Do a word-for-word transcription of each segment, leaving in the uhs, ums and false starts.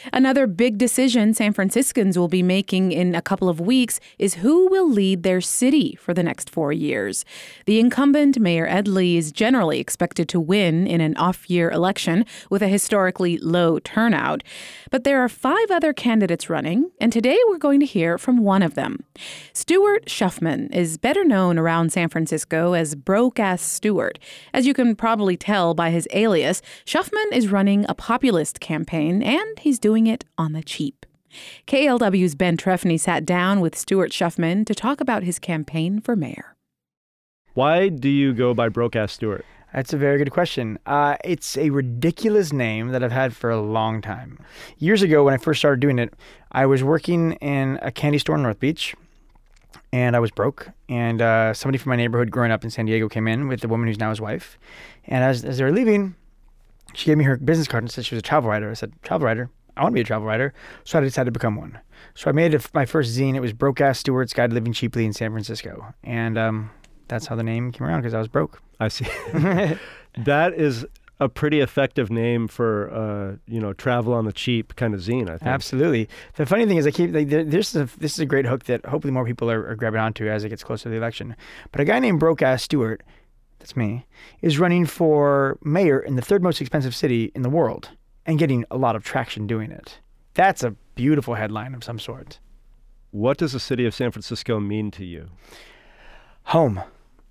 Another big decision San Franciscans will be making in a couple of weeks is who will lead their city for the next four years. The incumbent, Mayor Ed Lee, is generally expected to win in an off-year election with a historically low turnout. But there are five other candidates running, and today we're going to hear from one of them. Stuart Schuffman is better known around San Francisco as Broke-Ass Stuart. As you can probably tell by his alias, Schuffman is running a populist campaign, and he's doing it on the cheap. K L W's Ben Trefny sat down with Stuart Schuffman to talk about his campaign for mayor. Why do you go by Broke-Ass Stuart? That's a very good question. Uh, it's a ridiculous name that I've had for a long time. Years ago, when I first started doing it, I was working in a candy store in North Beach, and I was broke. And uh, somebody from my neighborhood growing up in San Diego came in with the woman who's now his wife. And as, as they were leaving, she gave me her business card and said she was a travel writer. I said, travel writer? I want to be a travel writer. So I decided to become one. So I made it my first zine. It was Broke-Ass Stuart's Guide to Living Cheaply in San Francisco. And um, that's how the name came around, because I was broke. I see. That is a pretty effective name for, uh, you know, travel on the cheap kind of zine, I think. Absolutely. The funny thing is, I keep like, this is a, this is a great hook that hopefully more people are, are grabbing onto as it gets closer to the election. But a guy named Broke-Ass Stuart, that's me, is running for mayor in the third most expensive city in the world and getting a lot of traction doing it. That's a beautiful headline of some sort. What does the city of San Francisco mean to you? Home.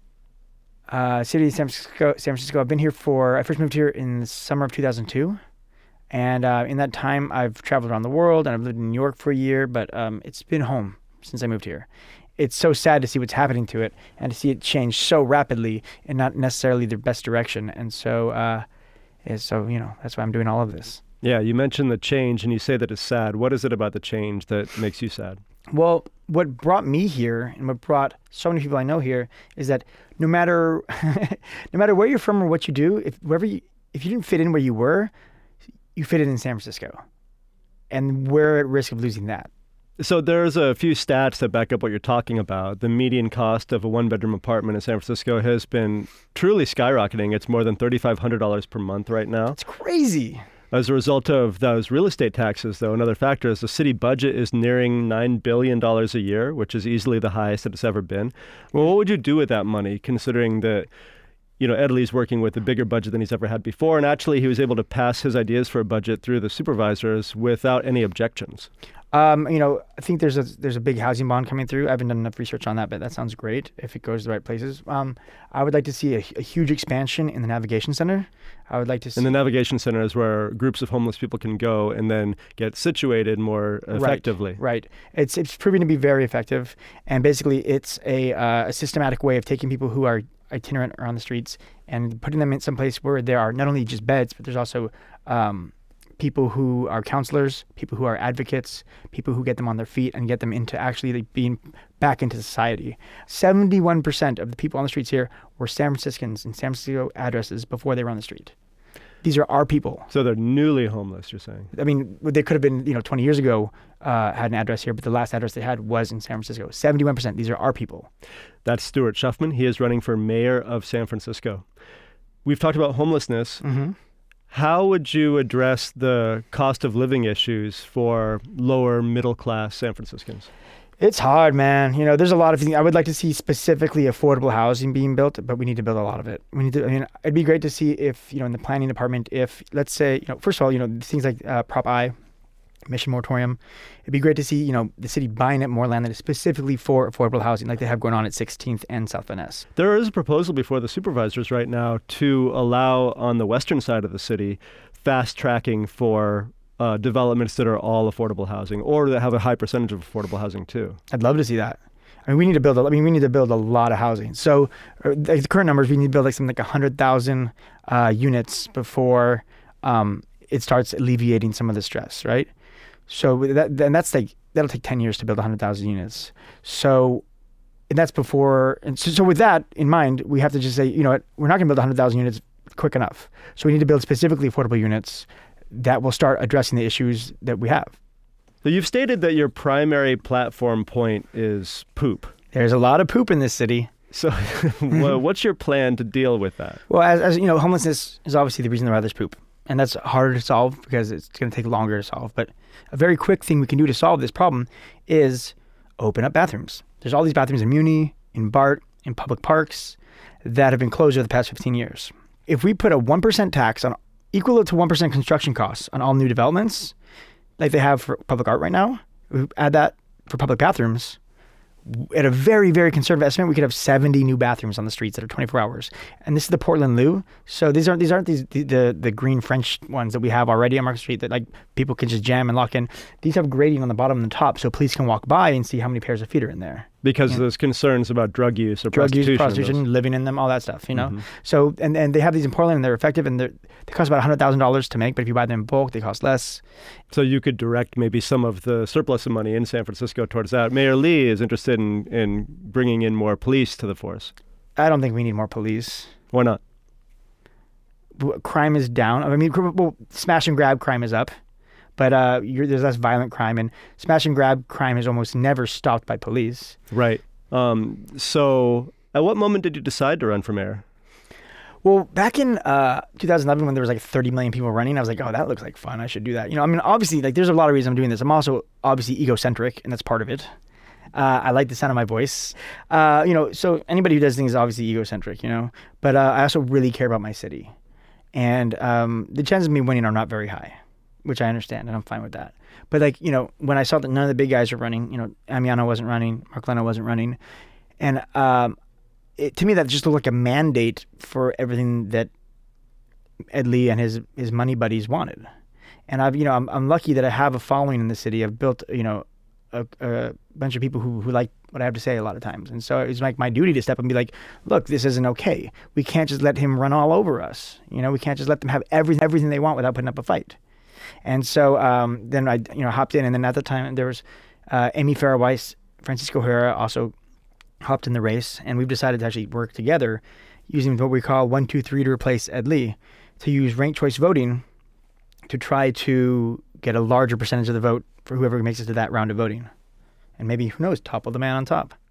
Uh, city of San Francisco, San Francisco. I've been here for, I first moved here in the summer of two thousand two. And uh, in that time, I've traveled around the world and I've lived in New York for a year, but um, it's been home since I moved here. It's so sad to see what's happening to it and to see it change so rapidly and not necessarily the best direction. And so, uh, yeah, so, you know, that's why I'm doing all of this. Yeah, you mentioned the change and you say that it's sad. What is it about the change that makes you sad? Well, what brought me here and what brought so many people I know here is that no matter no matter where you're from or what you do, if wherever you, if you didn't fit in where you were, you fit in in San Francisco. And we're at risk of losing that. So there's a few stats that back up what you're talking about. The median cost of a one-bedroom apartment in San Francisco has been truly skyrocketing. It's more than three thousand five hundred dollars per month right now. It's crazy. As a result of those real estate taxes, though, another factor is the city budget is nearing nine billion dollars a year, which is easily the highest that it's ever been. Well, what would you do with that money, considering that, you know, Ed Lee's working with a bigger budget than he's ever had before, and actually he was able to pass his ideas for a budget through the supervisors without any objections? Um, you know, I think there's a there's a big housing bond coming through. I haven't done enough research on that, but that sounds great if it goes to the right places. Um, I would like to see a, a huge expansion in the Navigation Center. I would like to see... And the Navigation Center is where groups of homeless people can go and then get situated more effectively. Right, right. It's it's proving to be very effective, and basically it's a uh, a systematic way of taking people who are itinerant around the streets and putting them in some place where there are not only just beds, but there's also um, people who are counselors, people who are advocates, people who get them on their feet and get them into actually like, being back into society. seventy-one percent of the people on the streets here were San Franciscans in San Francisco addresses before they were on the street. These are our people. So they're newly homeless, you're saying? I mean, they could have been, you know, twenty years ago, uh, had an address here, but the last address they had was in San Francisco. seventy-one percent. These are our people. That's Stuart Schuffman. He is running for mayor of San Francisco. We've talked about homelessness. Mm-hmm. How would you address the cost of living issues for lower middle class San Franciscans? It's hard, man. You know, there's a lot of things. I would like to see specifically affordable housing being built, but we need to build a lot of it. We need to, I mean, it'd be great to see if, you know, in the planning department, if, let's say, you know, first of all, you know, things like uh, Prop I, Mission Moratorium, it'd be great to see, you know, the city buying up more land that is specifically for affordable housing, like they have going on at sixteenth and South Van Ness. There is a proposal before the supervisors right now to allow on the western side of the city fast tracking for Uh, developments that are all affordable housing or that have a high percentage of affordable housing too. I'd love to see that. I mean, we need to build. A, I mean, we need to build a lot of housing. So, uh, the current numbers, we need to build like something like a hundred thousand uh, units before um, it starts alleviating some of the stress, right? So that then that's like that'll take ten years to build a hundred thousand units. So, and that's before. And so, so with that in mind, we have to just say, you know what, we're not going to build a hundred thousand units quick enough. So we need to build specifically affordable units that will start addressing the issues that we have. So you've stated that your primary platform point is poop. There's a lot of poop in this city. So what's your plan to deal with that? Well, as, as you know, homelessness is obviously the reason why there's poop. And that's harder to solve because it's going to take longer to solve. But a very quick thing we can do to solve this problem is open up bathrooms. There's all these bathrooms in Muni, in BART, in public parks that have been closed over the past fifteen years. If we put a one percent tax on equal to one percent construction costs on all new developments, like they have for public art right now, we add that for public bathrooms, at a very, very conservative estimate, we could have seventy new bathrooms on the streets that are twenty-four hours. And this is the Portland Loo. So these aren't these aren't these the, the the green French ones that we have already on Market Street that like people can just jam and lock in. These have grading on the bottom and the top, so police can walk by and see how many pairs of feet are in there. Because Yeah. there's concerns about drug use or Drug prostitution. use, prostitution, living in them, all that stuff, you know? Mhm. So, and, and they have these in Portland and they're effective and they're, they cost about one hundred thousand dollars to make, but if you buy them in bulk, they cost less. So you could direct maybe some of the surplus of money in San Francisco towards that. Mayor Lee is interested in, in bringing in more police to the force. I don't think we need more police. Why not? W- Crime is down. I mean, cr- well, smash and grab crime is up, but uh, you're, there's less violent crime, and smash and grab crime is almost never stopped by police. Right. Um, so at what moment did you decide to run for mayor? Well, back in uh, two thousand eleven, when there was like thirty million people running, I was like, oh, that looks like fun. I should do that. You know, I mean, obviously, like, there's a lot of reasons I'm doing this. I'm also obviously egocentric, and that's part of it. Uh, I like the sound of my voice. Uh, you know, so anybody who does things is obviously egocentric, you know. But uh, I also really care about my city. And um, the chances of me winning are not very high, which I understand, and I'm fine with that. But, like, you know, when I saw that none of the big guys were running, you know, Amiano wasn't running, Mark Leno wasn't running, and um, it, to me that just looked like a mandate for everything that Ed Lee and his his money buddies wanted. And I've, you know, I'm I'm lucky that I have a following in the city. I've built, you know, a, a bunch of people who, who like what I have to say a lot of times. And so it's like my duty to step up and be like, look, this isn't okay. We can't just let him run all over us. You know, we can't just let them have everything everything they want without putting up a fight. And so um, then I, you know, hopped in. And then at the time there was uh, Amy Farrah Weiss, Francisco Herrera also hopped in the race. And we've decided to actually work together using what we call one, two, three to replace Ed Lee, to use ranked choice voting to try to get a larger percentage of the vote for whoever makes it to that round of voting. And maybe, who knows, topple the man on top.